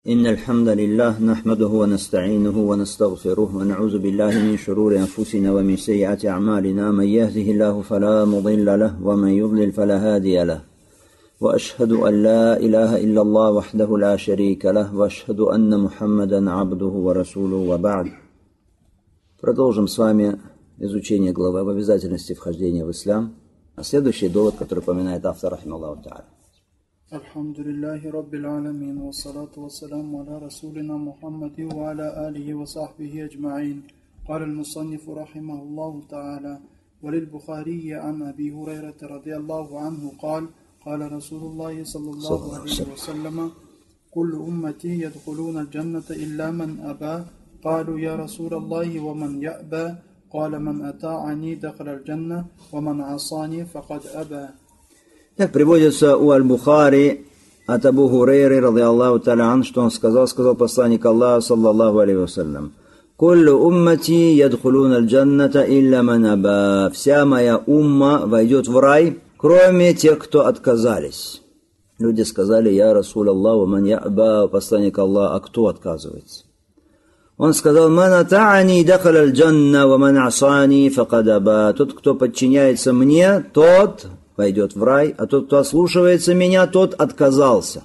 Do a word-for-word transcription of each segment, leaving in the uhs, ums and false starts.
إن الحمد لله نحمده ونستعينه ونستغفره ونعوذ بالله من شرور أنفسنا ومن سيئات أعمالنا. من يهده الله فلا مضل له ومن يضلل فلا هادي له. وأشهد أن لا إله إلا الله وحده لا شريك له وأشهد أن محمدا عبده ورسوله وبعد. Продолжим с вами изучение главы об обязательности вхождения в ислам. А следующий довод, который упоминает автор, рахималлаху та'аля. Alhamdulillahi Rabbil Alameen, wa salatu wa salamu ala rasulina Muhammadi wa ala alihi wa sahbihi ajma'in. Qala al-musannifu rahimahullahu ta'ala, wa lil-Bukhari an Abi Hurayrata radiyallahu anhu qala, qala Rasulullahi sallallahu alayhi wa sallam, kullu ummati yadkhuluna al-jannata illa man aba, qalu ya Rasulallahi wa man ya'ba, qala man ata'ani dakhala al-jannah, wa man asani faqad aba. Так приводится у Аль-Бухари от Абу Хурейры, радиаллаху та'аля ан, что он сказал, сказал посланник Аллаха, саллаллаху алейхи вассалям: «Куллю уммати ядхулуна аль-джанната илля ман аба». Вся моя умма войдет в рай, кроме тех, кто отказались. Люди сказали: «Я Расул Аллах, ман я'ба», посланник Аллаха, а кто отказывается? Он сказал: «Ман ата'ани дахаля аль-джанна, ва ман асани факад аба». Тот, кто подчиняется мне, тот войдет в рай, а тот, кто ослушивается меня, тот отказался.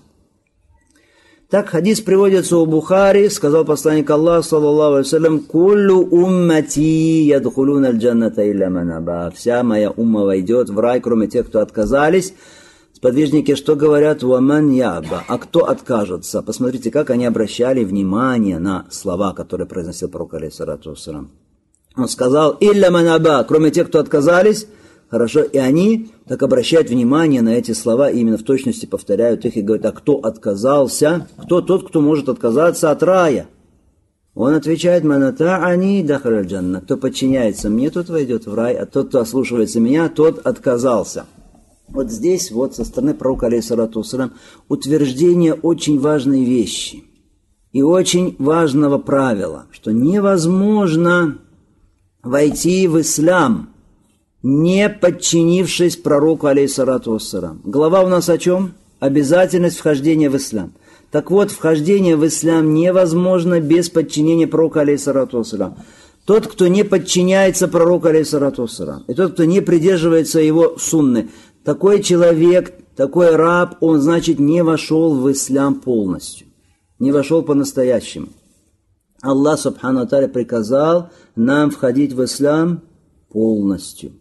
Так хадис приводится у Бухари, сказал посланник Аллаха, саллаллаху алейхи вассалям: «Куллю уммати ядхулуна аль-джанната илля ман аба». Вся моя умма войдет в рай, кроме тех, кто отказались. Сподвижники что говорят? «Ва ман яба». А кто откажется? Посмотрите, как они обращали внимание на слова, которые произносил пророк, алейхиссалату вассалям. Он сказал: «Илля ман аба», кроме тех, кто отказались. Хорошо, и они так обращают внимание на эти слова, и именно в точности повторяют их и говорят: а кто отказался? Кто тот, кто может отказаться от рая? Он отвечает: «Ман ата'ани дахаля аль-джанна». Кто подчиняется мне, тот войдет в рай, а тот, кто ослушивается меня, тот отказался. Вот здесь, вот со стороны пророка, алейхиссалату вассалям, утверждение очень важной вещи и очень важного правила, что невозможно войти в ислам, не подчинившись пророку, алейхиссалату вассалям. Глава у нас о чем? Обязательность вхождения в ислам. Так вот, вхождение в ислам невозможно без подчинения пророку, алейхиссалату вассалям. Тот, кто не подчиняется пророку, алейхиссалату вассалям, и тот, кто не придерживается его сунны, такой человек, такой раб, он, значит, не вошел в ислам полностью, не вошел по-настоящему. Аллах, субхану ва тааля, приказал нам входить в ислам полностью.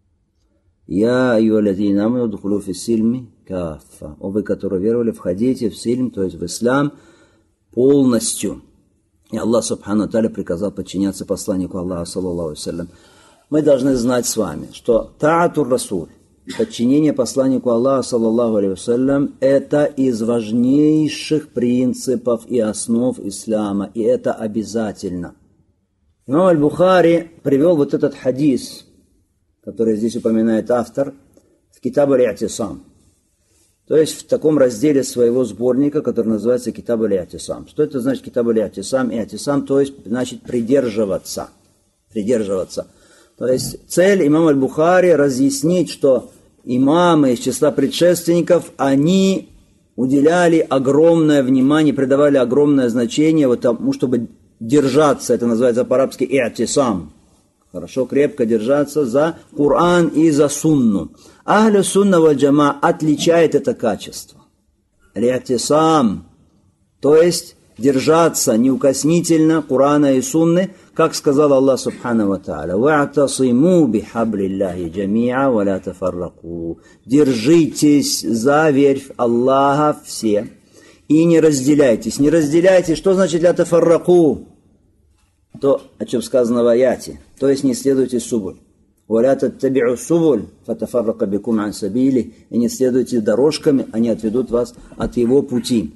«Я айюаллазина аману дхулу фис-сильми каффа». О, вы, которые веровали, входите в сильм, то есть в ислам, полностью. И Аллах, субхану ва тааля, приказал подчиняться посланнику Аллаха, саллаллаху алейхи вассалям. Мы должны знать с вами, что та'атур расуль, подчинение посланнику Аллаха, саллаллаху алейхи вассалям, это из важнейших принципов и основ ислама, и это обязательно. Имам Аль-Бухари привел вот этот хадис, который здесь упоминает автор, в Китаб аль-И'тисам. То есть в таком разделе своего сборника, который называется Китаб аль-И'тисам. Что это значит Китаб аль-И'тисам? И'тисам, то есть, значит, придерживаться. Придерживаться. То есть цель имама Аль-Бухари разъяснить, что имамы из числа предшественников, они уделяли огромное внимание, придавали огромное значение вот тому, чтобы держаться, это называется по-арабски и'тисам. Хорошо, крепко держаться за Коран и за сунну. Ахлю сунна валь джама отличает это качество. И'тисам, то есть держаться неукоснительно Корана и сунны, как сказал Аллах субхану ва тааля: «Ва'тасиму бихаблиллахи джами'а ва ла тафарраку». Держитесь за верфь Аллаха все и не разделяйтесь. Не разделяйтесь, что значит ля тафарраку? То, о чем сказано в аяте, то есть не следуйте субуль. «Валя таттаби'у субуль, фатафаррака бикум ан сабили». И не следуйте дорожками, они отведут вас от его пути.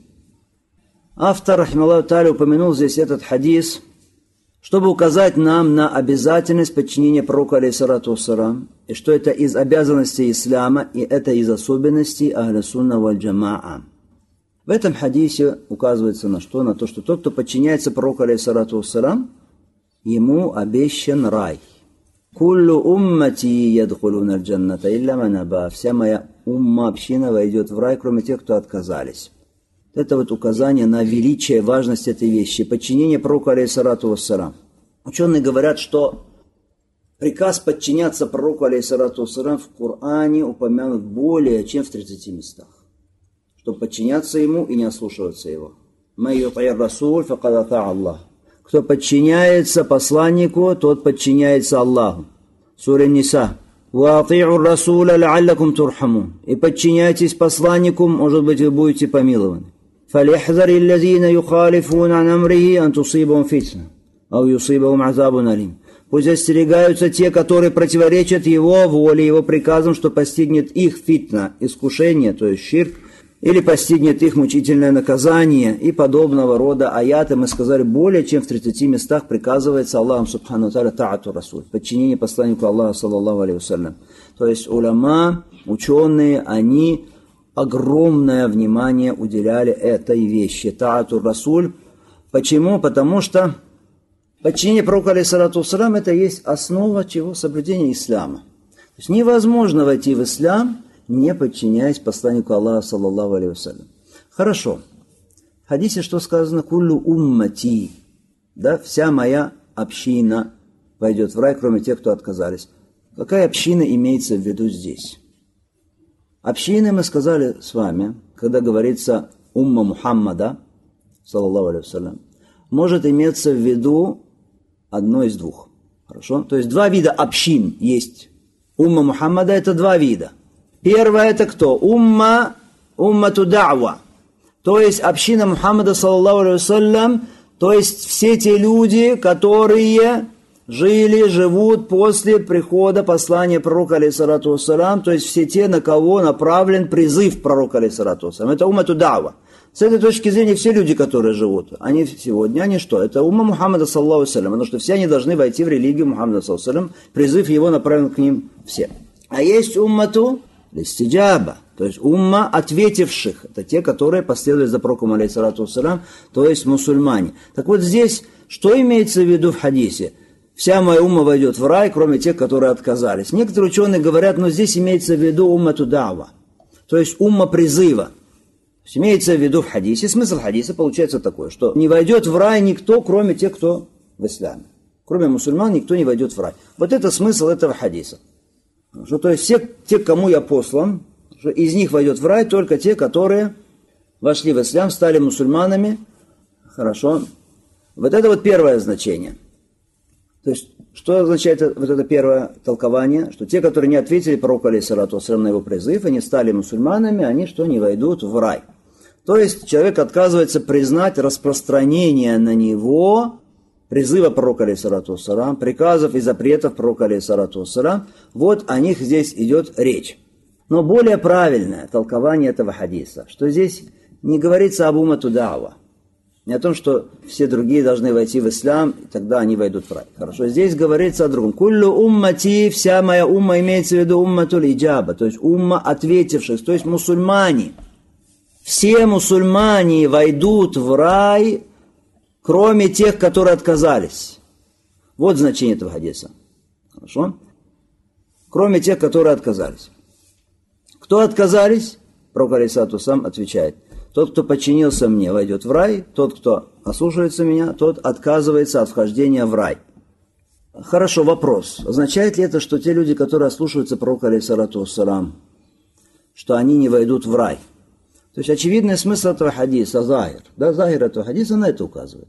Автор, рахималлаху та'аля, упомянул здесь этот хадис, чтобы указать нам на обязательность подчинения пророку, алейхиссалату вассалям, и что это из обязанностей ислама, и это из особенностей ахля сунна валь джамаа. В этом хадисе указывается на что? На то, что тот, кто подчиняется пророку, алейхиссалату вассалям, ему обещан рай. «Куллю уммати ядхулуна аль-джанната илля ман аба». Вся моя умма, община войдет в рай, кроме тех, кто отказались. Это вот указание на величие, важность этой вещи, подчинение пророку алейхиссалату вассалам. Ученые говорят, что приказ подчиняться пророку алейхиссалату вассалам в Коране упомянут более чем в тридцати местах. Чтобы подчиняться ему и не ослушиваться его. Кто подчиняется посланнику, тот подчиняется Аллаху. Сура Ниса. И подчиняйтесь посланнику, может быть, вы будете помилованы. فَلْيَحْذَرِ الَّذِينَ يُخَالِفُونَ عَنْ أَمْرِهِ أَنْ تُصِيبَهُمْ فِتْنَةٌ أَوْ يُصِيبَهُمْ عَذَابٌ أَلِيمٌ. Пусть остерегаются те, которые противоречат его воле, его приказам, что постигнет их фитна, искушение, то есть ширк, или постигнет их мучительное наказание и подобного рода аяты, мы сказали, более чем в тридцати местах приказывается Аллахом Субхану Тааля та'ату Расуль, подчинение посланнику Аллаха, саллаллаху алейхи вассалям. То есть уляма, ученые, они огромное внимание уделяли этой вещи, та'ату Расуль. Почему? Потому что подчинение пророку алейхиссалату вассалам это есть основа чего? Соблюдения ислама. То есть невозможно войти в ислам, не подчиняясь посланнику Аллаха, саллаллаху алейхи вассалям. Хорошо. В хадисе что сказано? Куллю уммати. Да, вся моя община пойдет в рай, кроме тех, кто отказались. Какая община имеется в виду здесь? Общины, мы сказали с вами, когда говорится умма Мухаммада, саллаллаху алейхи вассалям, может иметься в виду одно из двух. Хорошо? То есть два вида общин есть. Умма Мухаммада это два вида. Первое это кто? Умма, уммату да'ва. То есть община Мухаммада, саллаллаху алейхи вассалям, то есть все те люди, которые жили, живут после прихода послания пророка, алейхиссалату вассалам, то есть все те, на кого направлен призыв пророка, алейхиссалату вассалам. Это уммату да'ва. С этой точки зрения все люди, которые живут, они сегодня, они что? Это умма Мухаммада, саллаллаху алейхи вассалям, потому что все они должны войти в религию Мухаммада, саллаллаху алейхи вассалям, призыв его направлен к ним все. А есть уммату листиджаба, то есть умма ответивших, это те, которые последуют за пророком, алейхиссалату вассалам, то есть мусульмане. Так вот здесь, что имеется в виду в хадисе? Вся моя умма войдет в рай, кроме тех, которые отказались. Некоторые ученые говорят, но здесь имеется в виду уммату да'ва, то есть умма призыва. То есть имеется в виду в хадисе, смысл хадиса получается такой, что не войдет в рай никто, кроме тех, кто в исламе. Кроме мусульман никто не войдет в рай. Вот это смысл этого хадиса. Что, то есть все те, кому я послан, что из них войдет в рай только те, которые вошли в ислам, стали мусульманами. Хорошо. Вот это вот первое значение. То есть, что означает вот это первое толкование? Что те, которые не ответили пророку, алейхиссалату вассалям, на его призыв, они стали мусульманами, они что, не войдут в рай. То есть, человек отказывается признать распространение на него призыва пророка, алейхиссалату вассалям, приказов и запретов пророка, алейхиссалату вассалям. Вот о них здесь идет речь. Но более правильное толкование этого хадиса, что здесь не говорится об уммату да'ва, не о том, что все другие должны войти в ислам, и тогда они войдут в рай. Хорошо, здесь говорится о другом. Куллю уммати, вся моя умма, имеется в виду умматуль иджаба, то есть умма ответивших, то есть мусульмане. Все мусульмане войдут в рай, кроме тех, которые отказались. Вот значение этого хадиса. Хорошо? Кроме тех, которые отказались. Кто отказались? Пророк алейхиссалату вассалам отвечает. Тот, кто подчинился мне, войдет в рай. Тот, кто ослушается меня, тот отказывается от вхождения в рай. Хорошо, вопрос. Означает ли это, что те люди, которые ослушаются пророка, алейхиссалату вассалам, что они не войдут в рай? То есть очевидный смысл этого хадиса, захир. Да, захир этого хадиса на это указывает.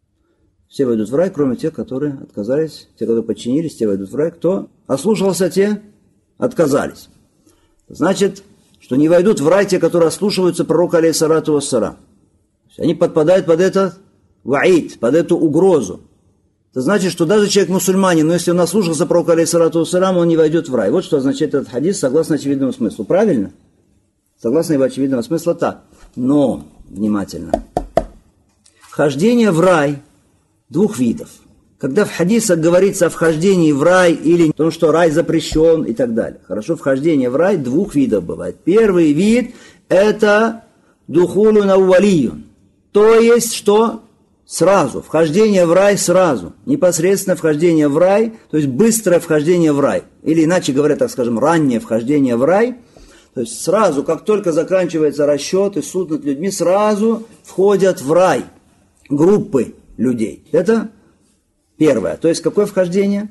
Все войдут в рай, кроме тех, которые отказались. Те, которые подчинились, те войдут в рай. Кто ослушался, те отказались. Значит, что не войдут в рай те, которые ослушиваются пророка, алейхиссалату вассалам. Они подпадают под этот ваид, под эту угрозу. Это значит, что даже человек мусульманин, но если он ослушался пророка, алейхиссалату вассалам, он не войдет в рай. Вот что означает этот хадис, согласно очевидному смыслу. Правильно? Согласно его очевидному смыслу, так. Но, внимательно, вхождение в рай двух видов. Когда в хадисах говорится о вхождении в рай или о том, что рай запрещен и так далее. Хорошо, вхождение в рай двух видов бывает. Первый вид – это духулун аувалиюн. То есть, что сразу, вхождение в рай сразу. Непосредственно вхождение в рай, то есть быстрое вхождение в рай. Или иначе говоря, так скажем, раннее вхождение в рай. То есть сразу, как только заканчивается расчет и суд над людьми, сразу входят в рай группы людей. Это первое. То есть какое вхождение?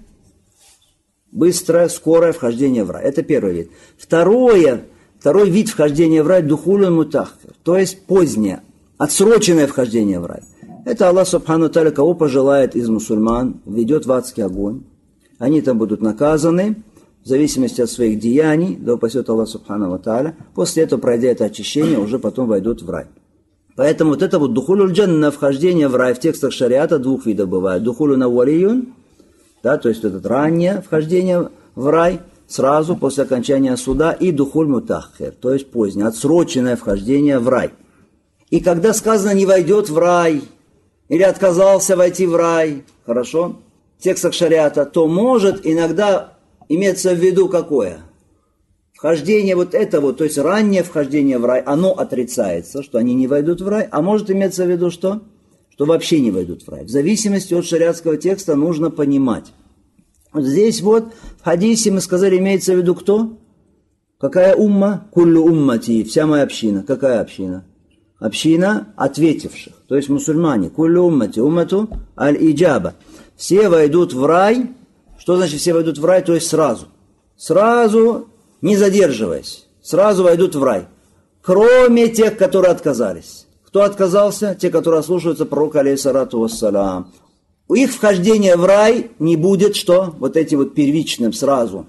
Быстрое, скорое вхождение в рай. Это первый вид. Второе, второй вид вхождения в рай – духулун мутаххир, то есть позднее, отсроченное вхождение в рай. Это Аллах Субхану Тааля, кого пожелает из мусульман, ведет в адский огонь. Они там будут наказаны в зависимости от своих деяний, да упасет Аллах Субхану Тааля. После этого, пройдя это очищение, уже потом войдут в рай. Поэтому вот это вот духулюль джанна, вхождение в рай в текстах шариата двух видов бывает. Духулюн аввалиюн, да, то есть это раннее вхождение в рай, сразу после окончания суда, и духуль мутаххир, то есть позднее, отсроченное вхождение в рай. И когда сказано «не войдет в рай», или отказался войти в рай, хорошо, в текстах шариата, то может иногда иметься в виду какое? Вхождение вот этого, то есть раннее вхождение в рай, оно отрицается, что они не войдут в рай, а может иметься в виду что? Что вообще не войдут в рай. В зависимости от шариатского текста нужно понимать. Вот здесь вот в хадисе мы сказали, имеется в виду кто? Какая умма? Куллю уммати, вся моя община. Какая община? Община ответивших, то есть мусульмане. Куллю уммати, уммату аль-иджаба. Все войдут в рай. Что значит все войдут в рай? То есть сразу. Сразу, не задерживаясь. Сразу войдут в рай. Кроме тех, которые отказались. Кто отказался? Те, которые ослушаются пророка, алейхиссалату вассалям. У их вхождения в рай не будет что? Вот этим вот первичным сразу.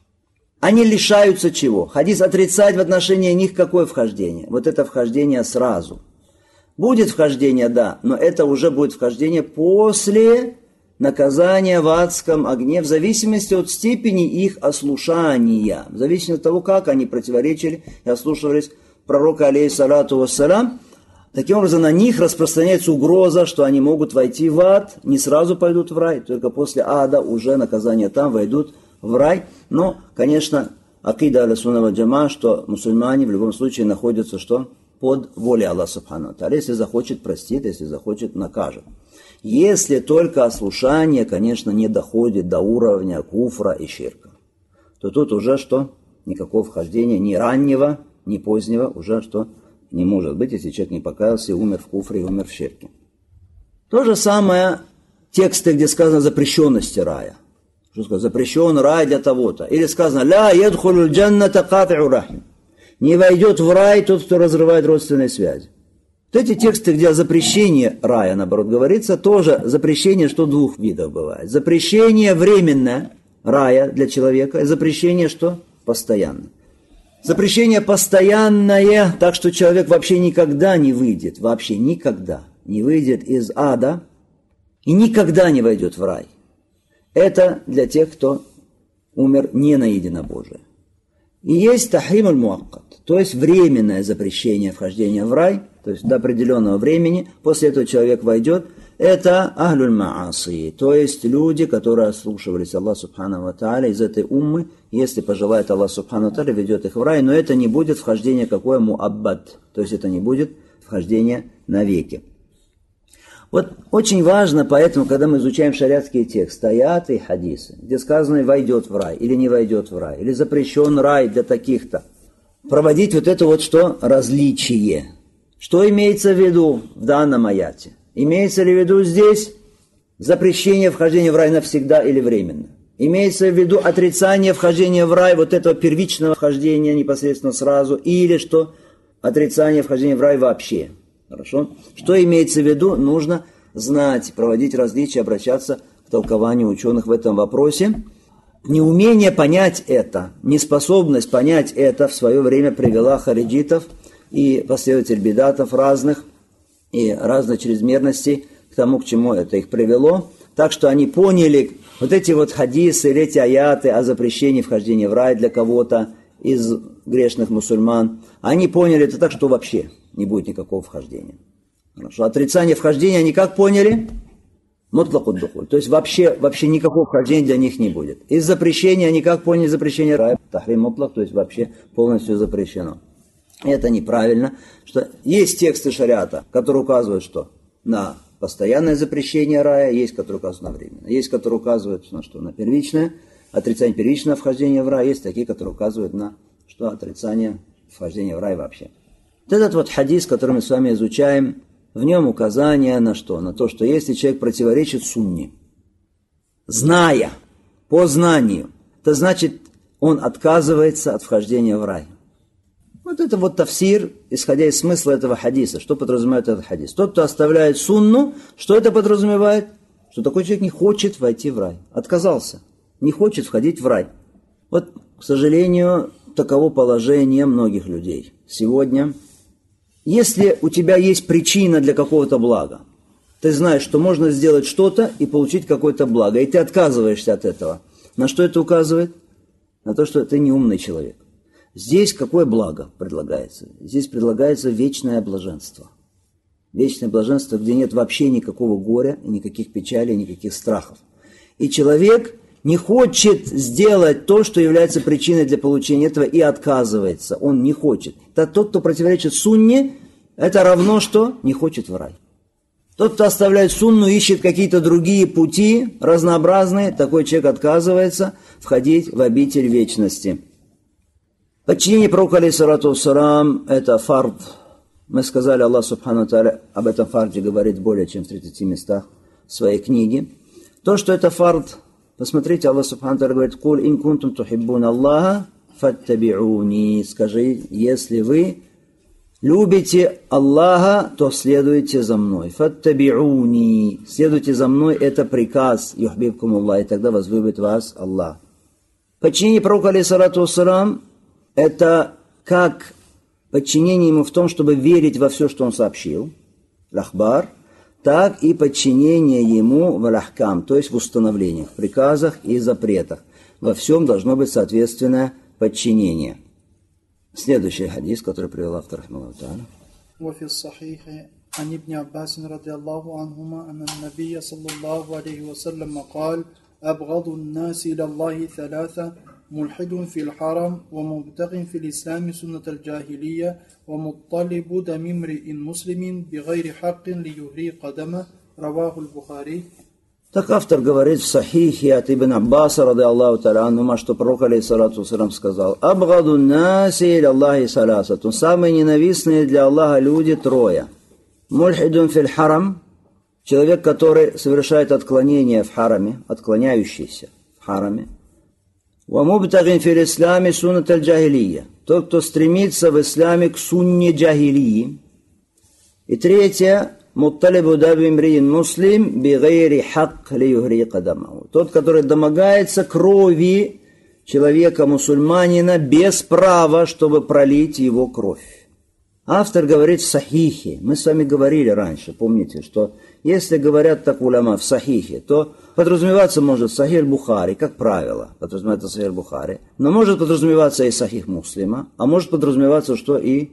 Они лишаются чего? Хадис отрицает в отношении них какое вхождение? Вот это вхождение сразу. Будет вхождение, да, но это уже будет вхождение после наказания в адском огне, в зависимости от степени их ослушания, в зависимости от того, как они противоречили и ослушивались пророка, алейхиссалату вассалям. Таким образом, на них распространяется угроза, что они могут войти в ад, не сразу пойдут в рай, только после ада уже наказание там войдут в рай. Но, конечно, акида аль-сунна валь джамаа, что мусульмане в любом случае находятся что? Под волей Аллаха Субхану ва Тааля. Если захочет, простит, если захочет, накажет. Если только ослушание, конечно, не доходит до уровня куфра и ширка, то тут уже что? Никакого вхождения ни раннего, ни позднего уже что? Не может быть, если человек не покаялся и умер в куфре, и умер в ширке. То же самое тексты, где сказано о запрещенности рая. Что сказано? Запрещен рай для того-то. Или сказано «Ля ядхулю джанната кати'у рахим». Не войдет в рай тот, кто разрывает родственные связи. Вот эти тексты, где о запрещении рая, наоборот, говорится, тоже запрещение, что двух видов бывает. Запрещение временное рая для человека, и запрещение что? Постоянное. Запрещение постоянное, так что человек вообще никогда не выйдет, вообще никогда не выйдет из ада и никогда не войдет в рай. Это для тех, кто умер не на единобожие. И есть тахрим аль-муаккат, то есть временное запрещение вхождения в рай, то есть до определенного времени, после этого человек войдет. Это ахлюль мааси, то есть люди, которые ослушивались Аллаха Субхану ва Тааля из этой уммы, если пожелает Аллах Субхану ва Тааля, ведет их в рай, но это не будет вхождение какое муаббад, то есть это не будет вхождение навеки. Вот очень важно, поэтому, когда мы изучаем шариатские тексты, аяты и хадисы, где сказано «войдет в рай» или «не войдет в рай», или «запрещен рай для таких-то», проводить вот это вот что? Различие. Что имеется в виду в данном аяте? Имеется ли в виду здесь запрещение вхождения в рай навсегда или временно? Имеется в виду отрицание вхождения в рай, вот этого первичного вхождения непосредственно сразу, или что? Отрицание вхождения в рай вообще. Хорошо? Что имеется в виду? Нужно знать, проводить различия, обращаться к толкованию ученых в этом вопросе. Неумение понять это, неспособность понять это в свое время привела хариджитов и последователей бидатов разных и разной чрезмерности к тому, к чему это их привело. Так что они поняли вот эти вот хадисы или эти аяты о запрещении вхождения в рай для кого-то из грешных мусульман. Они поняли это так, что вообще не будет никакого вхождения. Хорошо. Отрицание вхождения они как поняли? Мутлакуд духуль. То есть вообще, вообще никакого вхождения для них не будет. Из запрещения они как поняли запрещение рая? Тахрим мутлак, то есть вообще полностью запрещено. Это неправильно. Что есть тексты шариата, которые указывают что? На постоянное запрещение рая, есть, которые указывают на временное. Есть, которые указывают на что? На первичное, отрицание первичного вхождения в рай, есть такие, которые указывают на что отрицание вхождения в рай вообще. Вот этот вот хадис, который мы с вами изучаем, в нем указание на что? На то, что если человек противоречит сунне, зная, по знанию, то значит, он отказывается от вхождения в рай. Вот это вот тафсир, исходя из смысла этого хадиса. Что подразумевает этот хадис? Тот, кто оставляет сунну, что это подразумевает? Что такой человек не хочет войти в рай. Отказался. Не хочет входить в рай. Вот, к сожалению, таково положение многих людей. Сегодня, если у тебя есть причина для какого-то блага, ты знаешь, что можно сделать что-то и получить какое-то благо, и ты отказываешься от этого. На что это указывает? На то, что ты не умный человек. Здесь какое благо предлагается? Здесь предлагается вечное блаженство. Вечное блаженство, где нет вообще никакого горя, никаких печалей, никаких страхов. И человек не хочет сделать то, что является причиной для получения этого, и отказывается. Он не хочет. Это тот, кто противоречит сунне, это равно, что не хочет в рай. Тот, кто оставляет сунну, ищет какие-то другие пути, разнообразные, такой человек отказывается входить в обитель вечности. Подчинение пророка, алейхиссалату вассалам, это фард. Мы сказали, Аллах субхану тааля об этом фарде говорит более чем в тридцати местах в своей книге. То, что это фард, посмотрите, Аллах субхану тааля говорит, «Куль ин кунтум тухиббуна Аллаха, фаттаби'уни». Скажи, если вы любите Аллаха, то следуйте за мной. «Фаттаби'уни». Следуйте за мной, это приказ, «Юхбибкум Аллах», и тогда возлюбит вас Аллах. Подчинение пророка, алейхиссалату вассалам, это как подчинение ему в том, чтобы верить во все, что он сообщил, лахбар, так и подчинение ему в алахкам, то есть в установлениях, приказах и запретах. Во всем должно быть соответственное подчинение. Следующий хадис, который привел автор, рахмаллаху тааля. وفي الصحيح عن ابن عباس رضي الله عنهما أن النبي صلى الله عليه وسلم قال أبغض الناس إلى الله ثلاثة ملحد في الحرم ومبتغ في الإسلام سنة الجاهلية ومطلب دم امرئ مسلم بغير حق ليهري قدمه رواه البخاري. Так автор говорит в Сахихе от Ибн Аббаса, ради Аллаху та'аля анхума, что пророк, алейхиссалату вассалам, сказал: «Абгаду наси иля Аллахи салясатун». Самые ненавистные для Аллаха люди трое. Мульхидун фил харам, человек, который совершает отклонение в хараме, отклоняющийся в хараме. Ва мубтагин фил исламе суннат аль-джахилия, тот, кто стремится в исламе к сунне джахилии. И третье, мутталибу даби имриин муслим бигайри хак лиюхри кадамаху, тот, который домогается крови человека-мусульманина без права, чтобы пролить его кровь. Автор говорит в Сахихе. Мы с вами говорили раньше, помните, что если говорят так уляма в Сахихе, то подразумеваться может Сахих Бухари, как правило, подразумевается Сахих Бухари, но может подразумеваться и Сахих Муслима, а может подразумеваться, что и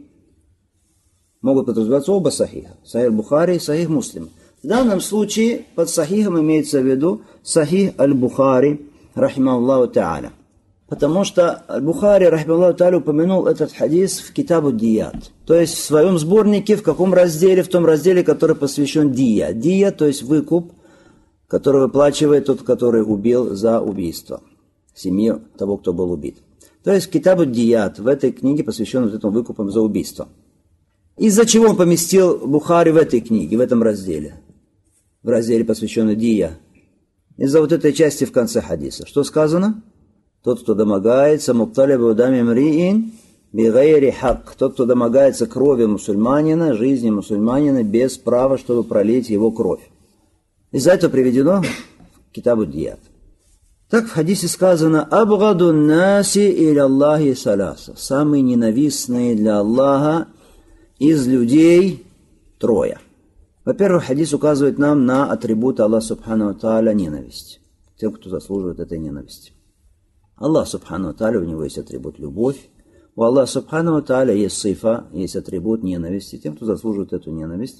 могут подразумеваться оба Сахиха, Сахих Бухари и Сахих Муслима. В данном случае под Сахихом имеется в виду Сахих Аль-Бухари, рахимахуллаху та'аля. Потому что Аль-Бухари, рахимахуллаху та'аля, упомянул этот хадис в Китабу Дият. То есть в своем сборнике, в каком разделе? В том разделе, который посвящен Дия. Дия, то есть выкуп, который выплачивает тот, который убил за убийство. Семью того, кто был убит. То есть в Китабу Дият, в этой книге, посвященной вот этому выкупам за убийство. Из-за чего он поместил Бухари в этой книге, в этом разделе? В разделе, посвященный Дия. Из-за вот этой части в конце хадиса. Что сказано? Тот, кто домогается, мукталибу дами мриин бигайри хак. Тот, кто домогается крови мусульманина, жизни мусульманина, без права, чтобы пролить его кровь. Из-за этого приведено в Китабу Дият. Так в хадисе сказано: «Абгаду наси иля Аллахи саляса». Самые ненавистные для Аллаха из людей трое. Во-первых, хадис указывает нам на атрибуты Аллаха субхану тааля ненависть. Тем, кто заслуживает этой ненависти. Аллах субхану тааля, у него есть атрибут любовь. У Аллаха субхану тааля есть сифа, есть атрибут ненависти. Тем, кто заслуживает эту ненависть.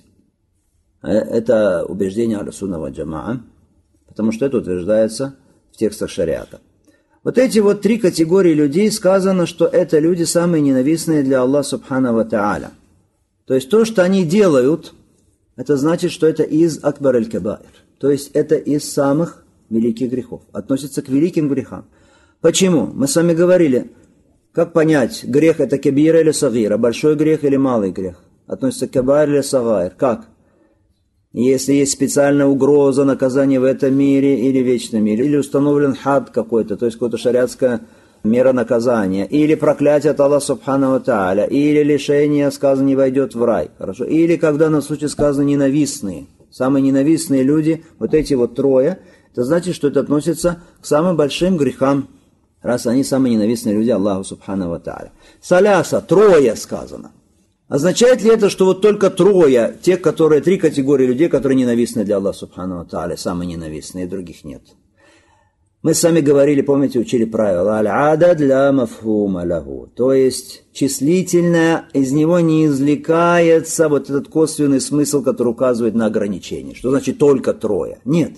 Это убеждение Ахлю-Сунна ва Джамаа, потому что это утверждается в текстах шариата. Вот эти вот три категории людей сказано, что это люди самые ненавистные для Аллаха субхану ва тааля. То есть то, что они делают, это значит, что это из акбар аль-кабаир. То есть это из самых великих грехов. Относится к великим грехам. Почему? Мы с вами говорили, Как понять, грех это кабира или сагира, большой грех или малый грех? Относится к кабайр или сагайр? Как? Если есть специальная угроза наказания в этом мире или в вечном мире, или установлен хад какой-то, то есть какая-то шариатская мера наказания, или проклятие от Аллаха Субхану ва Тааля, или лишение, сказано, не войдет в рай, хорошо? Или когда на случай сказано ненавистные, самые ненавистные люди, вот эти вот трое, это значит, что это относится к самым большим грехам, раз они самые ненавистные люди Аллаху Субхану ва Тааля. Саляса, трое сказано. Означает ли это, что вот только трое, тех, которые, три категории людей, которые ненавистны для Аллаха Субхану ва Тааля, самые ненавистные, других нет? Мы с вами говорили, помните, учили правило «Аль-ада для мафхума лаху», то есть числительное, из него не извлекается вот этот косвенный смысл, который указывает на ограничение. Что значит только трое? Нет.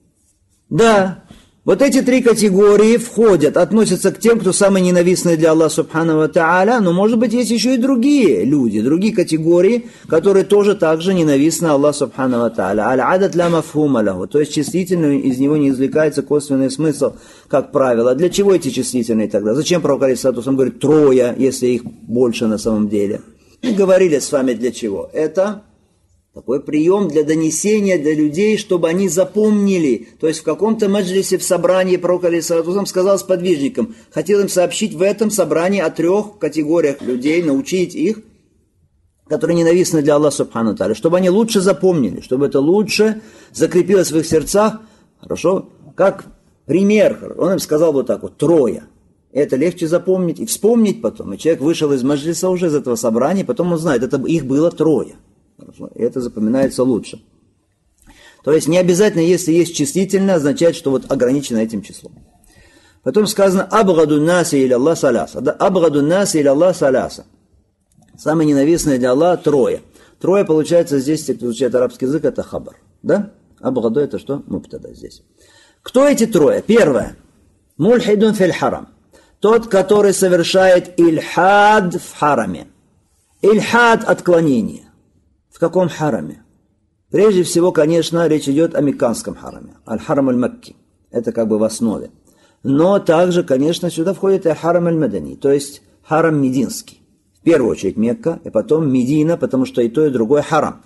Да. Вот эти три категории входят, относятся к тем, кто самый ненавистный для Аллаха Субхану ва Тааля, но, может быть, есть еще и другие люди, другие категории, которые тоже также ненавистны Аллаху Субхану ва Тааля. Аль-адат ля мафхума лаху, то есть числительный, из него не извлекается косвенный смысл, как правило. Для чего эти числительные тогда? Зачем пророк алейхиссалату вассалам говорит трое, если их больше на самом деле? Мы говорили с вами для чего. Это такой прием для донесения для людей, чтобы они запомнили. То есть в каком-то маджлисе, в собрании пророк алейхиссалату вассалам сказал сподвижникам, хотел им сообщить в этом собрании о трех категориях людей, научить их, которые ненавистны для Аллаха Субхану ва Тааля, чтобы они лучше запомнили, чтобы это лучше закрепилось в их сердцах. Хорошо? Как пример. Он им сказал вот так вот, трое. Это легче запомнить и вспомнить потом. И человек вышел из маджлиса уже, из этого собрания, потом он знает, это их было трое. Хорошо? И это запоминается лучше. То есть не обязательно, если есть числительное, означает, что вот ограничено этим числом. Потом сказано «Абгаду наси или Аллах саляса». Да, «Абгаду наси или Аллах саляса». Самое ненавистное для Аллаха трое. Трое, получается, здесь, те, кто изучает арабский язык, это хабар. Да? Абгаду это что? Мубтада здесь. Кто эти трое? Первое. Мульхидун фил харам. Тот, который совершает ильхад в хараме. Ильхад – отклонение. В каком хараме? Прежде всего, конечно, речь идет о мекканском хараме. Аль-харам аль-Макки. Это как бы в основе. Но также, конечно, сюда входит и харам аль-Мадани, то есть харам мединский. В первую очередь Мекка, и потом Медина, потому что и то, и другое харам.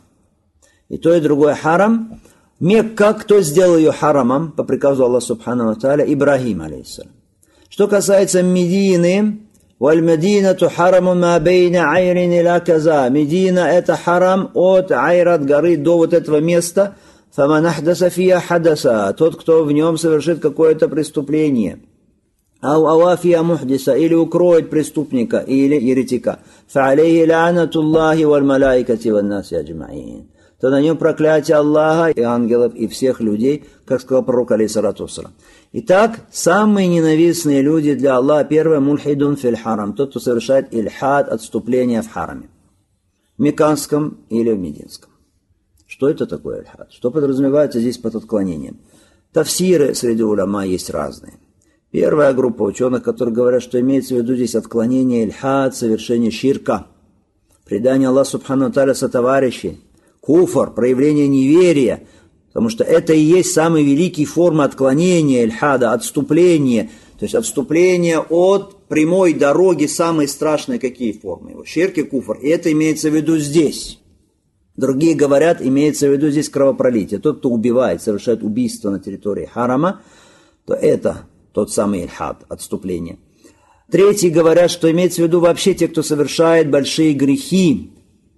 И то, и другое харам. Мекка, кто сделал ее харамом, по приказу Аллаха Субхану ва Тааля, Ибрахим, алейхиссалям. Что касается Медины, «Валь-Мединату хараму ма бейна айрин иля каза». Медина – это харам от айра, от горы до вот этого места. «Фаман ахдаса фия хадаса». Тот, кто в нем совершит какое-то преступление. «Ау ауафия мухдиса». Или укроет преступника, или еретика. «Фа'алейхи ла'натуллахи валь-малайкати валь-наси аджмаин». То на нем проклятие Аллаха и ангелов, и всех людей, как сказал пророк алейхиссалату вассалам. Итак, самые ненавистные люди для Аллаха, первое, мульхидун фил харам, тот, кто совершает ильхад, отступление в хараме, в мекканском или в мединском. Что это такое ильхад? Что подразумевается здесь под отклонением? Тафсиры среди уляма есть разные. Первая группа ученых, которые говорят, что имеется в виду здесь отклонение, ильхад, совершение ширка, предание Аллаху Субхану ва Тааля сотоварищей, куфр, проявление неверия, потому что это и есть самые великие формы отклонения, ильхада, отступления, то есть отступление от прямой дороги, самые страшные какие формы его, ширк и куфр, и это имеется в виду здесь. Другие говорят, имеется в виду здесь кровопролитие, тот, кто убивает, совершает убийство на территории харама, то это тот самый ильхад, отступление. Третьи говорят, что имеется в виду вообще те, кто совершает большие грехи,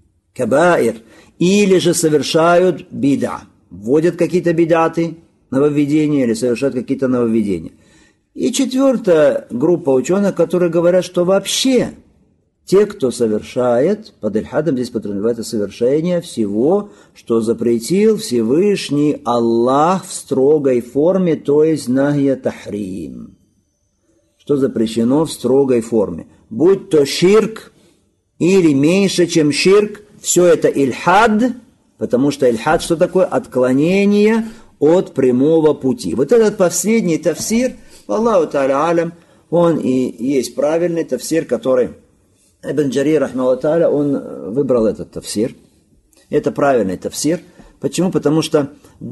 кабаир, или же совершают бида, вводят какие-то бидаты, нововведения, или совершают какие-то нововведения. И четвертая группа ученых, которые говорят, что вообще те, кто совершает, под ильхадом здесь подразумевается совершение всего, что запретил Всевышний Аллах в строгой форме, то есть нахья тахрим. Что запрещено в строгой форме. Будь то ширк или меньше, чем ширк, все это ильхад, потому что ильхад что такое? Отклонение от прямого пути. Вот этот последний тафсир, Аллаху та'аля алям, он и есть правильный тафсир, который Ибн Джарир, рахмаллаху та'аля, он выбрал этот тафсир. Это правильный тафсир. Почему? Потому что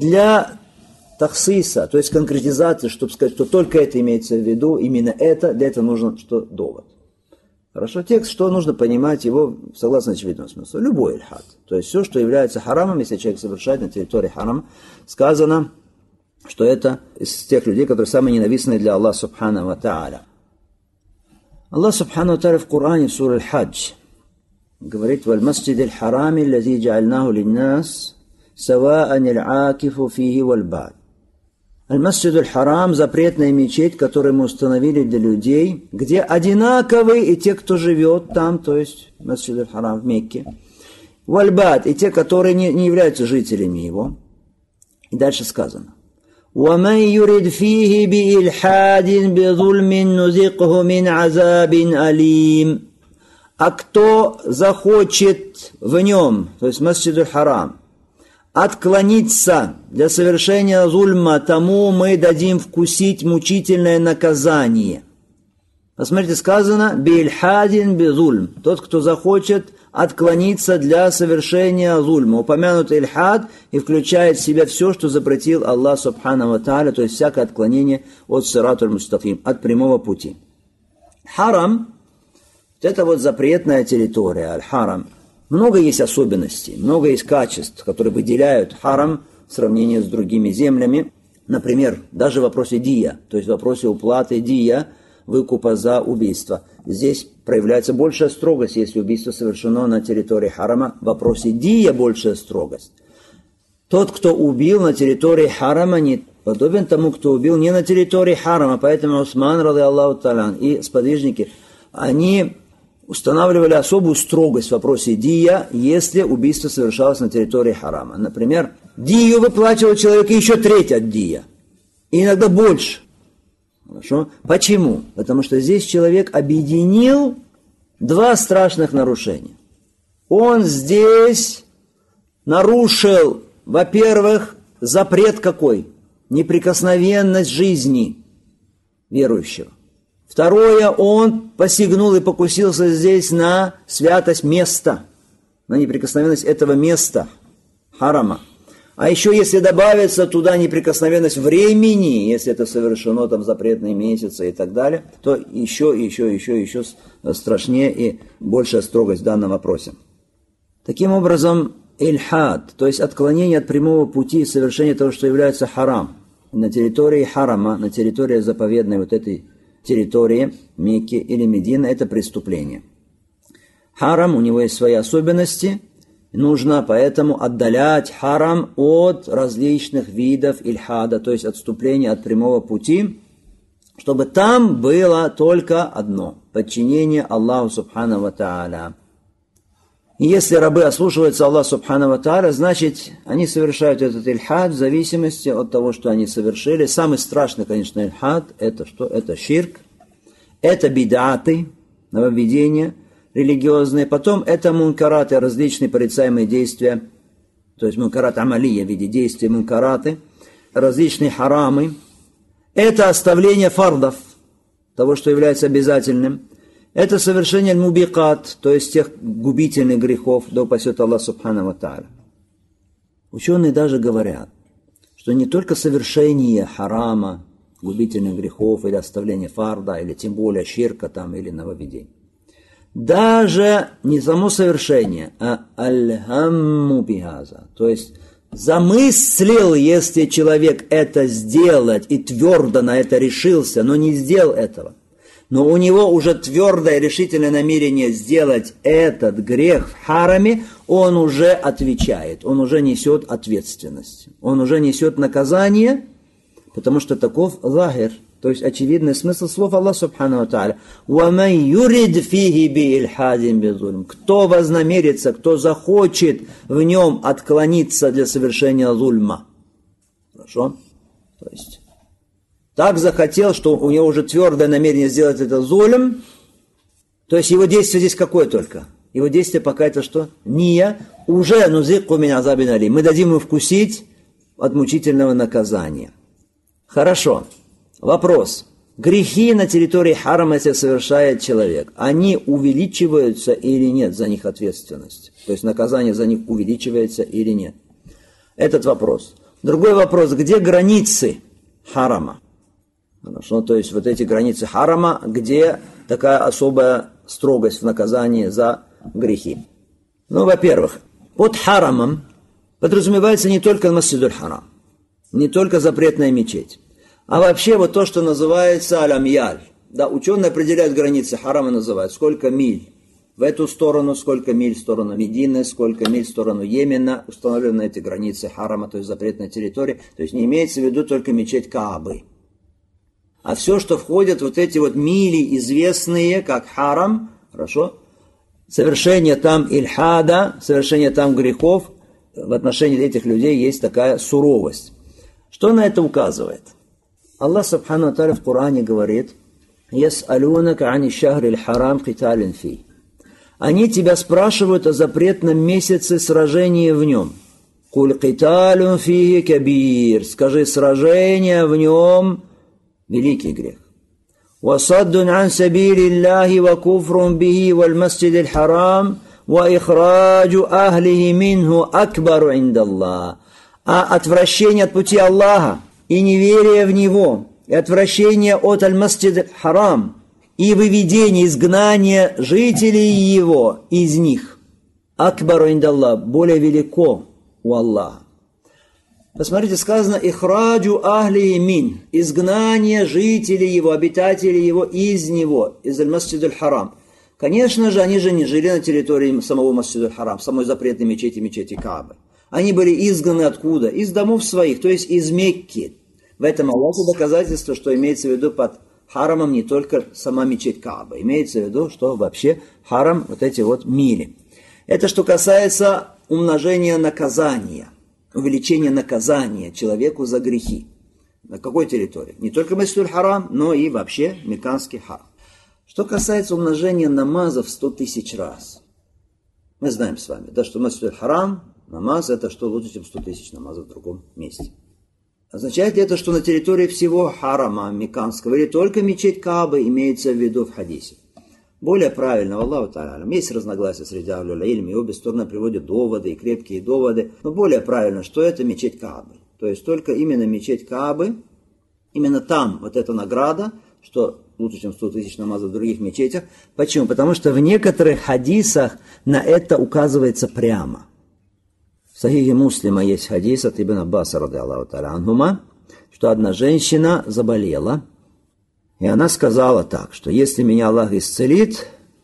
для тахсиса, то есть конкретизации, чтобы сказать, что только это имеется в виду, именно это, для этого нужно что? Довод. Хорошо, текст, что нужно понимать его согласно очевидному смыслу. Любой ильхад. То есть все, что является харамом, если человек совершает на территории харама, сказано, что это из тех людей, которые самые ненавистные для Аллаха Субхану ва Тааля. Аллах Субхану ва Тааля в Коране, в суре Аль-Хадж, говорит: «Валь масджид аль-харами, лази джаальнаху линнас, саваан аль-акифу фихи валь-бад». Аль-Масджид аль-Харам – запретная мечеть, которую мы установили для людей, где одинаковые и те, кто живет там, то есть Масджид аль-Харам в Мекке, валь-бад, и те, которые не, не являются жителями его. И дальше сказано: وَمَنْ يُرِدْ فِيهِ بِإِلْحَادٍ بِظُلْمٍ نُذِقْهُ مِنْ عَذَابٍ أَلِيمٍ. А кто захочет в нем, то есть Масджид аль-Харам, отклониться для совершения зульма, тому мы дадим вкусить мучительное наказание. Посмотрите, сказано «Бильхадин безульм». Тот, кто захочет отклониться для совершения зульма. Упомянут ильхад и включает в себя все, что запретил Аллах Субхану ва Тааля, то есть всякое отклонение от сиратуль мустаким, от прямого пути. Харам – это вот запретная территория, аль-харам. Много есть особенностей, много есть качеств, которые выделяют харам в сравнении с другими землями. Например, даже в вопросе дия, то есть в вопросе уплаты дия, выкупа за убийство. Здесь проявляется большая строгость, если убийство совершено на территории харама. В вопросе дия большая строгость. Тот, кто убил на территории харама, не подобен тому, кто убил не на территории харама. Поэтому Усман, ради Аллаху та'аля, и сподвижники, они устанавливали особую строгость в вопросе дия, если убийство совершалось на территории харама. Например, дию выплачивал человек еще треть от дия. И иногда больше. Хорошо? Почему? Потому что здесь человек объединил два страшных нарушения. Он здесь нарушил, во-первых, запрет какой? Неприкосновенность жизни верующего. Второе, он посягнул и покусился здесь на святость места, на неприкосновенность этого места, харама. А еще если добавится туда неприкосновенность времени, если это совершено там в запретные месяцы и так далее, то еще, еще, еще, еще страшнее и большая строгость в данном вопросе. Таким образом, ильхад, то есть отклонение от прямого пути и совершение того, что является харам, на территории харама, на территории заповедной вот этой территории Мекки или Медины, это преступление. Харам, у него есть свои особенности, нужно поэтому отдалять харам от различных видов ильхада, то есть отступления от прямого пути, чтобы там было только одно – подчинение Аллаху Субхану ва Тааля. И если рабы ослушиваются Аллаха Субхану ва Тааля, значит, они совершают этот ильхад в зависимости от того, что они совершили. Самый страшный, конечно, ильхад – это что? Это ширк, это бидаты, нововведения религиозные. Потом это мункараты, различные порицаемые действия, то есть мункарат амалия в виде действий мункараты, различные харамы. Это оставление фардов, того, что является обязательным. Это совершение аль-мубикат, то есть тех губительных грехов, да упасет Аллах Субхану ва Тааля. Ученые даже говорят, что не только совершение харама, губительных грехов или оставление фарда, или тем более ширка там, или нововведение. Даже не само совершение, а аль-хамму бихаза, то есть замыслил, если человек это сделать и твердо на это решился, но не сделал этого. Но у него уже твердое решительное намерение сделать этот грех в хараме, он уже отвечает, он уже несет ответственность, он уже несет наказание, потому что таков захир, то есть очевидный смысл слов Аллаха Субхану ва Тааля. وَمَنْ يُرِدْ فِيهِ بِإِلْحَادٍ بِظُلْمٍ. Кто вознамерится, кто захочет в нем отклониться для совершения зульма. Хорошо? То есть так захотел, что у него уже твердое намерение сделать это зулем, то есть его действие здесь какое только? Его действие пока это что? Ния, уже нузикку мин азабин алим. Мы дадим ему вкусить от мучительного наказания. Хорошо. Вопрос. Грехи на территории харама, если совершает человек, они увеличиваются или нет за них ответственность? То есть наказание за них увеличивается или нет? Этот вопрос. Другой вопрос. Где границы харама? Хорошо, то есть вот эти границы харама, где такая особая строгость в наказании за грехи. Ну, во-первых, под харамом подразумевается не только масджид аль-харам, не только запретная мечеть, а вообще вот то, что называется аль-амьяль. Да, ученые определяют границы харама, называют, сколько миль в эту сторону, сколько миль в сторону Медины, сколько миль в сторону Йемена, установлены эти границы харама, то есть запретной территории. То есть не имеется в виду только мечеть Каабы. А все, что входит, вот эти вот мили известные, как харам, хорошо, совершение там ильхада, совершение там грехов, в отношении этих людей есть такая суровость. Что на это указывает? Аллах Субхану ва Тааля в Коране говорит: «Яс'алунака ани шахрил харам қиталин фи». Они тебя спрашивают о запретном месяце, сражении в нем. «Куль қиталун фихи кабир». Скажи, сражение в нем великий грех. «Васаддун ан сабилиллахи ва куфрун бихи валь масджидил харам ва ихраджу ахлихи минху акбару индаллах». А отвращение от пути Аллаха и неверие в Него, и отвращение от аль-масджид харам, и выведение, изгнание жителей его из них. Акбару индаллах, более велико у Аллаха. Посмотрите, сказано «Ихраджу ахли мин», изгнание жителей его, обитателей его из него, из аль-масджид аль-харам. Конечно же, они же не жили на территории самого масджид аль-харам, самой запретной мечети, мечети Каабы. Они были изгнаны откуда? Из домов своих, то есть из Мекки. В этом Аллаху доказательство, что имеется в виду под харамом не только сама мечеть Кааба. Имеется в виду, что вообще харам вот эти вот мили. Это что касается умножения наказания, увеличения наказания человеку за грехи. На какой территории? Не только масджид аль-харам, но и вообще мекканский харам. Что касается умножения намазов в сто тысяч раз. Мы знаем с вами, да, что масджид аль-харам, намаз, это что лучше, чем сто тысяч намазов в другом месте. Означает ли это, что на территории всего харама мекканского или только мечеть Каабы имеется в виду в хадисе? Более правильно, Аллаху Та'аля, есть разногласия среди аль-уль илм, и обе стороны приводят доводы, и крепкие доводы, но более правильно, что это мечеть Каабы. То есть только именно мечеть Каабы, именно там вот эта награда, что лучше, чем сто тысяч намазов в других мечетях. Почему? Потому что в некоторых хадисах на это указывается прямо. В Сахихе Муслима есть хадис от Ибн Аббаса, ради Аллаху та'аля анхума, что одна женщина заболела, и она сказала так, что если меня Аллах исцелит,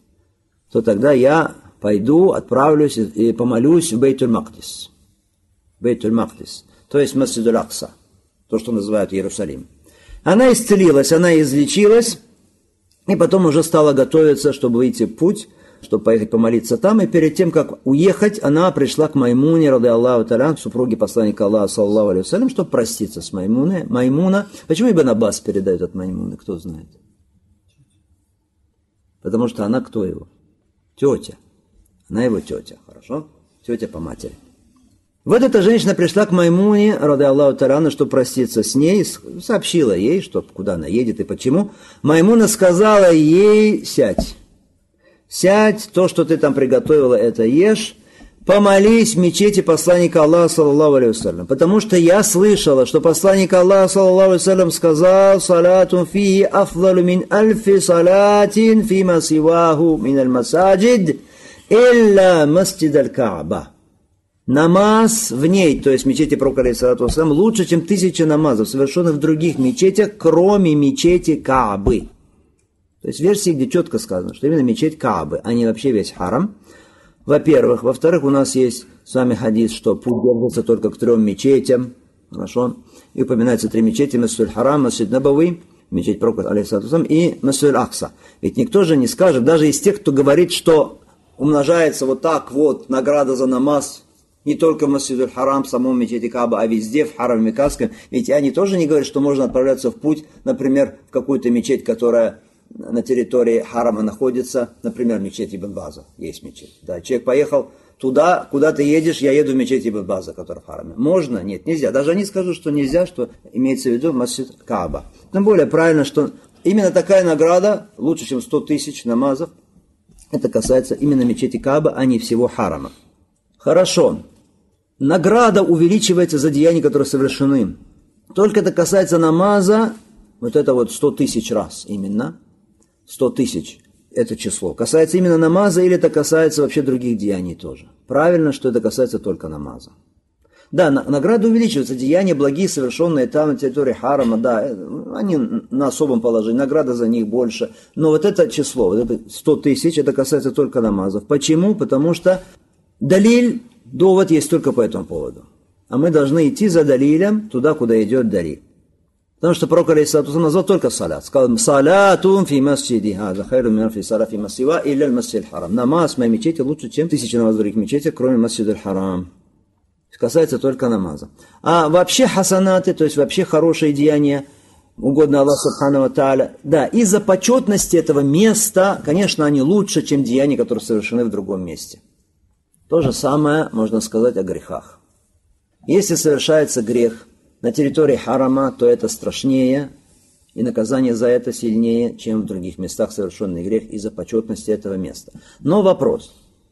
то тогда я пойду, отправлюсь и помолюсь в Бейтуль-Мақдис. Бейтуль-Мақдис, то есть Масджид аль-Акса, то, что называют Иерусалим. Она исцелилась, она излечилась, и потом уже стала готовиться, чтобы выйти в путь, чтобы поехать помолиться там, и перед тем, как уехать, она пришла к Маймуне, ради Аллаху та'аля, супруге посланника Аллаха, саллаллаху алейхи ва саллям, чтобы проститься с Маймуной. Маймуна, почему Ибн Аббас передает от Маймуны, кто знает? Потому что она кто его? Тетя. Она его тетя, хорошо? Тетя по матери. Вот эта женщина пришла к Маймуне, ради Аллаху та'аля, чтобы проститься с ней, сообщила ей, что, куда она едет и почему. Маймуна сказала ей: сядь. Сядь, то, что ты там приготовила, это ешь. Помолись в мечети посланника Аллаха, саллаллаху алейхи ва саллям. Потому что я слышала, что посланник Аллаха, саллаллаху алейхи ва саллям, сказал: салатун фихи афдалу мин альфи салатин фима сиваху мин аль-масаджид илля масджид аль-Кааба. Намаз в ней, то есть в мечети пророка, алейхиссалату вассалям, лучше, чем тысяча намазов, совершенных в других мечетях, кроме мечети Каабы. То есть в версии, где четко сказано, что именно мечеть Каабы, а не вообще весь харам. Во-первых. Во-вторых, у нас есть с вами хадис, что путь держится только к трем мечетям. Хорошо. И упоминаются три мечети: Масджид аль-Харам, Масджид Набави, мечеть пророка, алейхиссалату вассалям, и Масджид аль-Акса. Ведь никто же не скажет, даже из тех, кто говорит, что умножается вот так вот награда за намаз, не только в Масджид аль-Харам, в самом мечети Кааба, а везде, в хараме мекканском. Ведь они тоже не говорят, что можно отправляться в путь, например, в какую-то мечеть, которая на территории харама находится, например, мечеть Ибн База, есть мечеть. Да, человек поехал туда, куда ты едешь, я еду в мечеть Ибн База, которая в хараме. Можно? Нет, нельзя. Даже они скажут, что нельзя, что имеется в виду Масджид Кааба. Тем более правильно, что именно такая награда, лучше, чем сто тысяч намазов, это касается именно мечети Кааба, а не всего харама. Хорошо. Награда увеличивается за деяния, которые совершены. Только это касается намаза, вот это вот сто тысяч раз именно. Сто тысяч. это число? Касается именно намаза или это касается вообще других деяний тоже? Правильно, что это касается только намаза. Да, награды увеличиваются, деяния благие, совершенные там на территории харама, да, они на особом положении, награда за них больше. Но вот это число, вот это сто тысяч, это касается только намазов. Почему? Потому что далиль, довод есть только по этому поводу. А мы должны идти за далилем туда, куда идет далиль. Потому что пророк алейхиссалату назвал только салят. Сказал, салятун фи масджиди, хаза хайру мин альфи салат фи масджиди, илля аль-масджид аль-харам. Намаз в моей мечети лучше, чем тысячи намазов в других мечетях, кроме масджида аль-харам. Касается только намаза. А вообще хасанаты, то есть вообще хорошие деяния, угодно Аллаху субхану ва тааля, да, из-за почетности этого места, конечно, они лучше, чем деяния, которые совершены в другом месте. То же самое можно сказать о грехах. Если совершается грех на территории харама, то это страшнее, и наказание за это сильнее, чем в других местах совершенный грех из-за почетности этого места. Но вопрос.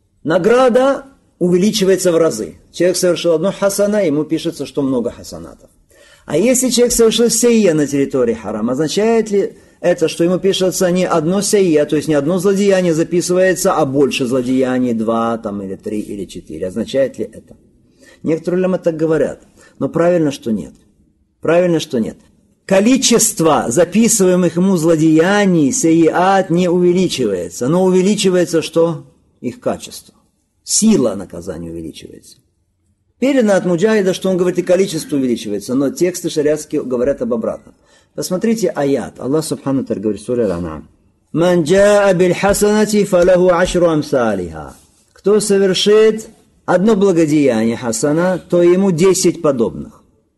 Награда увеличивается в разы. Человек совершил одно хасана, ему пишется, что много хасанатов. А если человек совершил сейя на территории харама, означает ли это, что ему пишется не одно сейя, то есть не одно злодеяние записывается, а больше злодеяний, два там, или три или четыре? Означает ли это? Некоторые уляма так говорят, но правильно, что нет. Правильно, что нет. Количество записываемых ему злодеяний, сейиат, не увеличивается, но увеличивается что? Их качество. Сила наказания увеличивается. Передано от Муджахида, что он говорит, и количество увеличивается, но тексты шариатские говорят об обратном. Посмотрите аят. Аллах субхану ва тааля говорит в суре Аль-Ан'ам. «Ман джаа биль хасанати фалаху ашру амсалиха». Кто совершит одно благодеяние хасана, то ему десять подобных.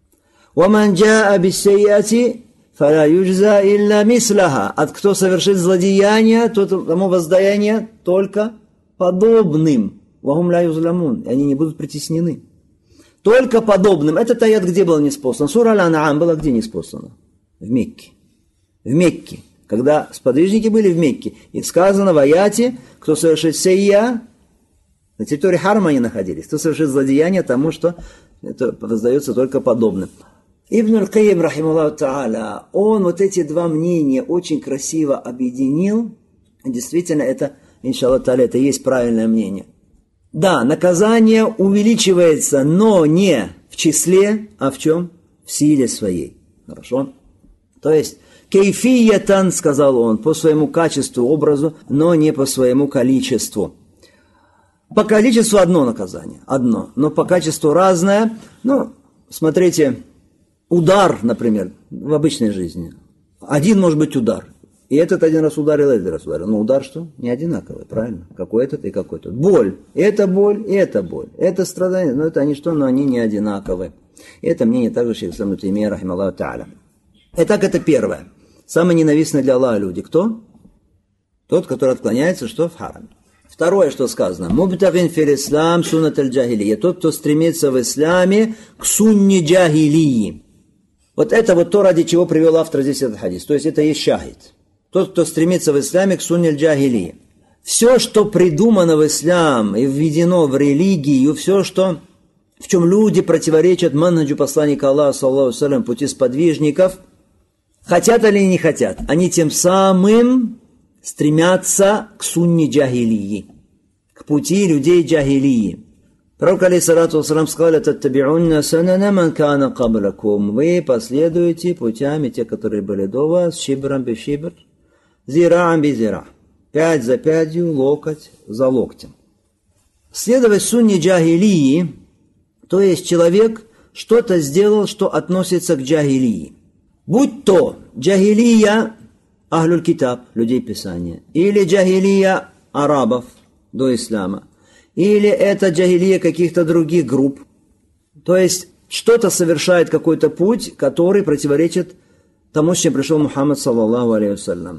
«Ваман джаа бис сайяти фала юджза илля мислаха». От кто совершит злодеяние, то тому воздаяние только подобным. «Вахум ла юзламун». И они не будут притеснены. Только подобным. Этот аят где был ниспослан? Сура Аль-Ан'ам была где ниспослана? В Мекке. В Мекке. Когда сподвижники были в Мекке. И сказано в аяте, кто совершит сейя, на территории харама они находились, кто совершит злодеяние тому, что это воздается только подобным. Ибн Аль-Кайим, рахималлаху тааля, он вот эти два мнения очень красиво объединил. Действительно, это, иншаллах тааля, это и есть правильное мнение. Да, наказание увеличивается, но не в числе, а в чем? В силе своей. Хорошо? То есть, кейфиятан, сказал он, по своему качеству, образу, но не по своему количеству. По количеству одно наказание, одно, но по качеству разное. Ну, смотрите, удар, например, в обычной жизни. Один может быть удар. И этот один раз ударил, и этот раз ударил. Но удар что? Не одинаковый, правильно? Какой этот и какой тот. Боль. И это боль, и это боль. Это страдание, но это они что? Но они не одинаковы. И это мнение также шейх ибн Таймия, рахималлаху тааля. Итак, это первое. Самые ненавистные для Аллаха люди. Кто? Тот, который отклоняется, что в хараме. Второе, что сказано. Мубтагин фил ислам суннат аль-джахилия. Тот, кто стремится в исламе к сунне джахилии. Вот это вот то, ради чего привел автор здесь этот хадис. То есть это есть шахид. Тот, кто стремится в исламе к сунне аль-джахилии. Все, что придумано в ислам и введено в религию, все, что, в чем люди противоречат манхаджу посланника Аллаха, саллаллаху алейхи ва саллям, пути сподвижников, хотят или не хотят, они тем самым стремятся к сунне джахилии, к пути людей джахилии. Пророк алейхиссалату вассалам сказал: «Таттаби'унна санана ман кана каблакум». Вы последуете путями тех, которые были до вас, шибрам би шибр, зираам би зира. Пять за пятью, локоть за локтем. Следовать сунне джахилии, то есть человек что-то сделал, что относится к джахилии. Будь то джахилия ахлюль китаб, людей Писания, или джахилия арабов до ислама, или это джахилия каких-то других групп. То есть что-то совершает какой-то путь, который противоречит тому, с чем пришел Мухаммад, саллаллаху алейхи вассалям.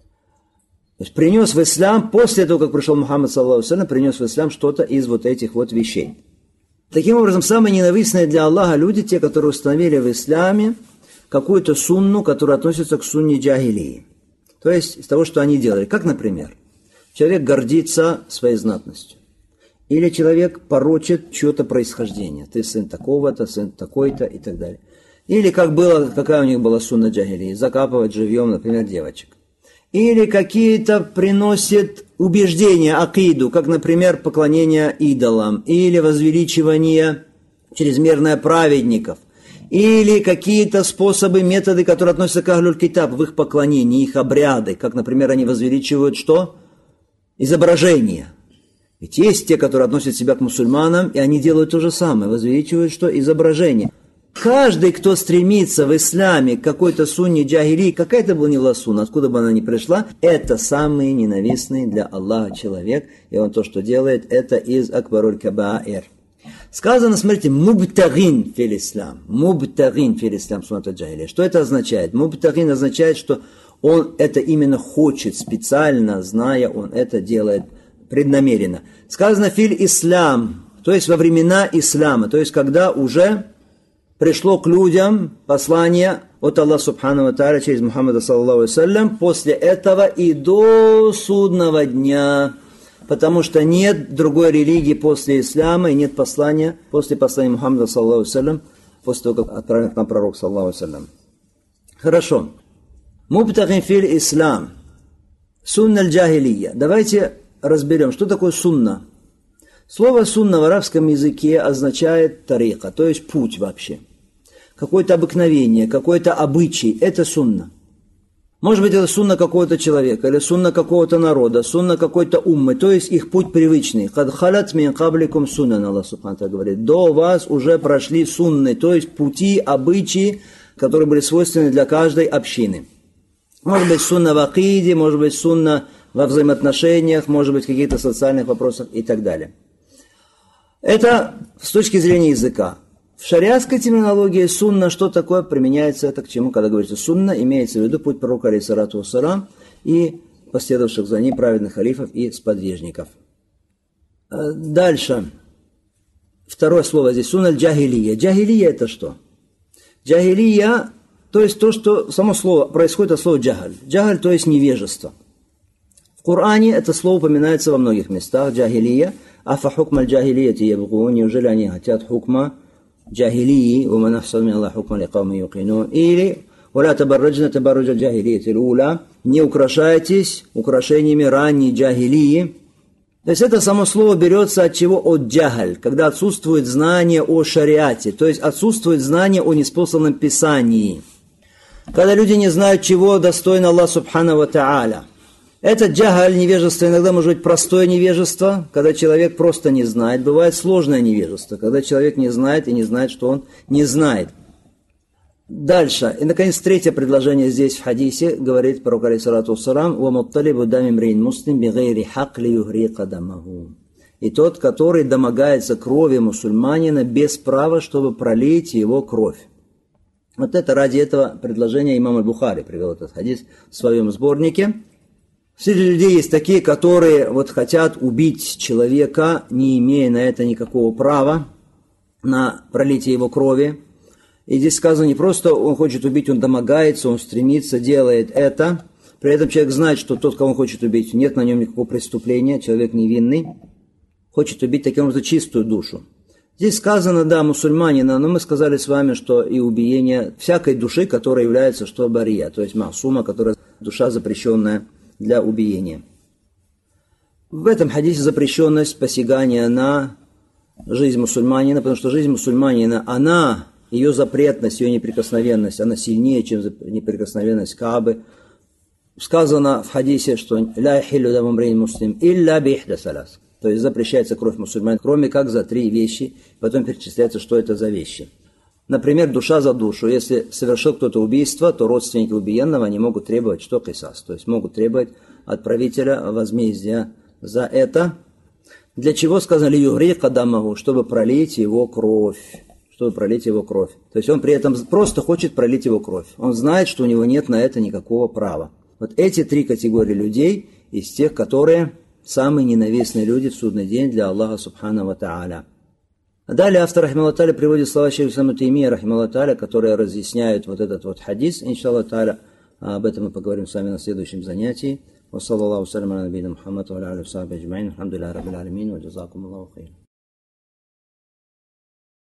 То есть принес в ислам, после того, как пришел Мухаммад, саллаллаху алейхи вассалям, принес в ислам что-то из вот этих вот вещей. Таким образом, самые ненавистные для Аллаха люди, те, которые установили в исламе какую-то сунну, которая относится к сунне джахилии. То есть из того, что они делали. Как, например, человек гордится своей знатностью. Или человек порочит чье-то происхождение. Ты сын такого-то, сын такой-то и так далее. Или как было, какая у них была сунна джахилии, закапывать живьем, например, девочек. или какие-то приносят убеждения, акиду, как, например, поклонение идолам, или возвеличивание чрезмерное праведников, или какие-то способы, методы, которые относятся к Ахлюль Китаб, в их поклонении, их обряды, как, например, они возвеличивают что? Изображения. Ведь есть те, которые относят себя к мусульманам, и они делают то же самое, возвеличивают что? Изображение. Каждый, кто стремится в исламе к какой-то сунне джахили, какая-то была не была сунна, откуда бы она ни пришла, это самый ненавистный для Аллаха человек, и он то, что делает, это из акбаруль кабаир. Сказано, смотрите, мубтагин фил ислам, мубтагин фил ислам сунната джахили. Что это означает? Мубтагин означает, что он это именно хочет, специально, зная, он это делает преднамеренно. Сказано фил ислам, то есть во времена ислама, то есть когда уже пришло к людям послание от Аллаха Субхану ва Тааля через Мухаммада саллаллаху алейхи ва саллям, после этого и до судного дня, потому что нет другой религии после ислама и нет послания после послания Мухаммада саллаллаху алейхи ва саллям, после того, как отправил к нам пророк саллаллаху алейхи ва саллям. Хорошо. Мубтагин фил ислам. Сунна аль-джахилия. Давайте разберем, что такое сунна. Слово сунна в арабском языке означает тарика, то есть путь вообще. Какое-то обыкновение, какой-то обычай, это сунна. Может быть, это сунна какого-то человека, или сунна какого-то народа, сунна какой-то уммы, то есть их путь привычный. «Кад халат мин кабликум суннан», Аллах субхану ва тааля говорит. До вас уже прошли сунны, то есть пути, обычаи, которые были свойственны для каждой общины. Может быть, сунна в акиде, может быть, сунна во взаимоотношениях, может быть, в каких-то социальных вопросах и так далее. Это с точки зрения языка. В шариатской терминологии сунна, что такое, применяется это к чему, когда говорится сунна, имеется в виду путь пророка алейхиссалату вассалам и последовавших за ним праведных халифов и сподвижников. Дальше. Второе слово здесь, сунна аль-джахилия. Джахилия это что? Джахилия, то есть то, что само слово происходит от слова джахаль. Джахаль, то есть невежество. В Коране это слово упоминается во многих местах, джахилия. Афа хукма аль-джахилияти ябгун, неужели они хотят хукма джахилии, ومن أحسن من الله حكما لقوم يوقنون, или ولا تبرجنا تبرج الجاهلية الأولى, не украшайтесь украшениями ранней джахилии. То есть это само слово берется от чего? От джахаль, когда отсутствует знание о шариате, то есть отсутствует знание о неспосланном писании. Когда люди не знают, чего достоин Аллах Субхану ва Тааля. Это джахаль, невежество, иногда может быть простое невежество, когда человек просто не знает. Бывает сложное невежество, когда человек не знает и не знает, что он не знает. Дальше. И, наконец, третье предложение здесь в хадисе говорит пророк алейхиссалату вассалам: «Вамутталибу дами мрин муслим бигайри хак ли югри кадамаху». И тот, который домогается крови мусульманина без права, чтобы пролить его кровь. Вот это ради этого предложения имам аль-Бухари привел этот хадис в своем сборнике. Среди людей есть такие, которые вот хотят убить человека, не имея на это никакого права, на пролитие его крови. И здесь сказано не просто он хочет убить, он домогается, он стремится, делает это. При этом человек знает, что тот, кого он хочет убить, нет на нем никакого преступления, человек невинный, хочет убить таким образом чистую душу. Здесь сказано, да, мусульманина, но мы сказали с вами, что и убиение всякой души, которая является что бария, то есть масума, которая душа запрещенная для убиения. В этом хадисе запрещенность посягания на жизнь мусульманина, потому что жизнь мусульманина, она, ее запретность, ее неприкосновенность, она сильнее, чем неприкосновенность Каабы. Сказано в хадисе, что «ля яхиллю даму мрин муслим илля бихда салас». То есть запрещается кровь мусульман, кроме как за три вещи, потом перечисляется, что это за вещи. Например, душа за душу. Если совершил кто-то убийство, то родственники убиенного они могут требовать, что кисас, то есть могут требовать от правителя возмездия за это. Для чего сказано ли югри кадамаху, чтобы пролить его кровь, чтобы пролить его кровь. То есть он при этом просто хочет пролить его кровь. Он знает, что у него нет на это никакого права. Вот эти три категории людей из тех, которые самые ненавистные люди в судный день для Аллаха Субхану ва Тааля. Далее автор рахималлаху тааля приводит слова шейха ислама Таймия рахималлаху тааля, которые разъясняют вот этот вот хадис. Иншаллаху тааля, об этом мы поговорим с вами на следующем занятии. Ва саллаллаху салям аля набийна Мухаммад ва аля алихи ва сахбихи аджмаин. Алхамдулиллахи раббил алямин ва джазакумуллаху хайран.